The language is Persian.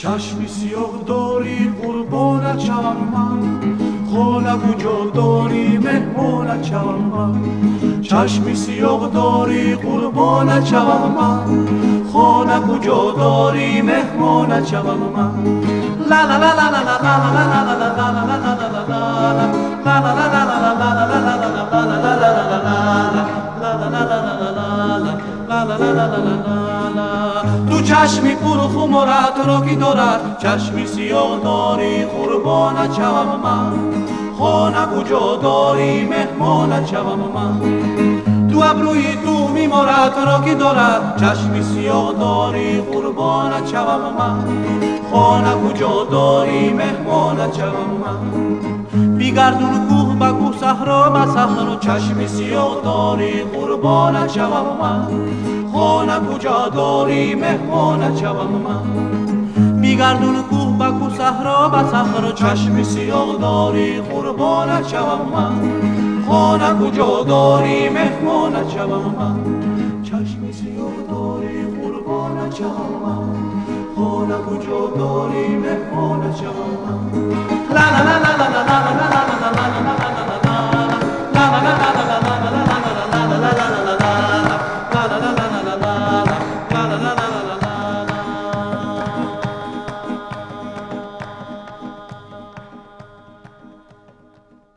چشمی سیاه داری قربانت شوم من، خانه کجا داری مهمانت شوم من. چشمی سیاه داری قربانت شوم من، خانه کجا داری مهمانت شوم من. لا لا لا لا لا لا لا لا لا لا لا. تو چشمی پر خمارت را که دارد، چشمی سیاه داری قربانت شوم من، خانه کجا داری مهمانت شوم من. تو ابروی تو میمارد را که دارد، چشمی سیاه داری قربانت شوم من، خانه کجا داری مهمانت شوم من. بیگردون کوه به کوه صحرا به صحرا، چشمی سیاه داری قربانت شوم من، خانه کجا داری مهمانت شوم من. بیگردون کوه به کوه صحرا به صحرا، چشمی سیاه داری قربانت شوم من، خانه کجا داری مهمانت شوم من. چشمی سیاه داری قربانت شوم من، خانه کجا داری مهمانت شوم من. لا لا لا لا لا لا لا لا.